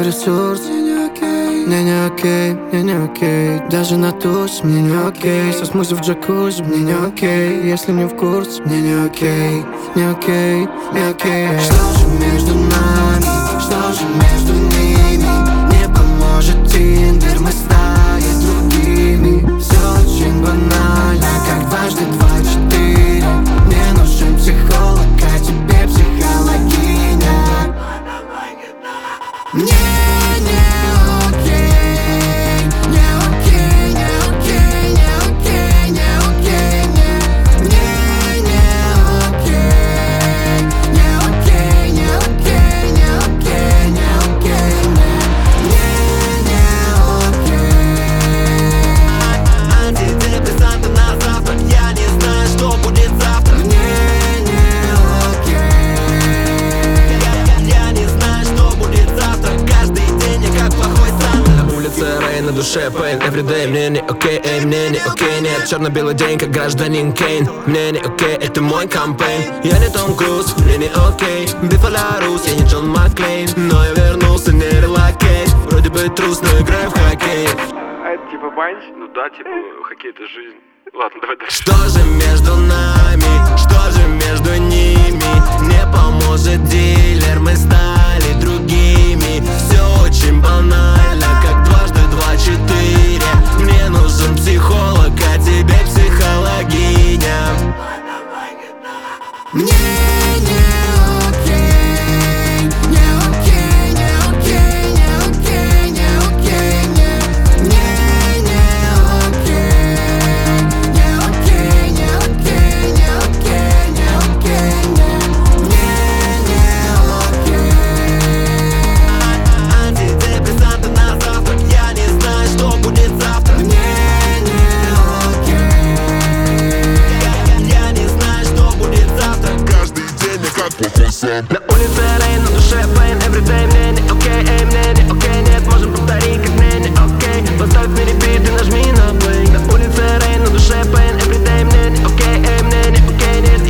ресурс. Мне не окей, мне не окей. Даже на туз мне не окей. Со смузи в джакузи мне не окей. Если не в курсе, мне не окей. Не окей, не окей. Что же между нами, что же между ними? Не поможет Тиндер, мы стали другими. Все очень банально, как дважды два четыре. Мне нужен психолог, а тебе психологиня. Мне на душе пейн, everyday. Мне не окей, эй, мне не окей. Нет, черно-белый день, как гражданин Кейн. Мне не окей, это мой кампейн. Я не Том Круз, мне не окей. Бифаларус, я не Джон Маклейн. Но я вернулся, не релокейт. Вроде бы трус, но играю в хоккей. А это типа панч? Ну да, типа хоккей это жизнь. Ладно, давай дальше. Что же между нами, что же между ними? Не поможет дилер, мы стали другими. Все очень банально, как дважды два четыре. Мне нужен психолог, а тебе психологиня. Мне не окей, не окей, не окей, не окей, не окей, не окей, не окей, не окей, не окей, не окей, мне не окей. Антидепрессанты на завтрак, я не знаю, что будет завтра. Мне не окей. Я не знаю, что будет завтра. Каждый день я как плохой сон. На улице рейн, на душе пейн, everyday. Мне не окей, эй, мне не окей. Нет, можем повторить, как мне не окей. Поставь на репит и нажми на плей. На улице рейн, на душе пейн, everyday. Мне не окей, эй, мне не окей. Нет,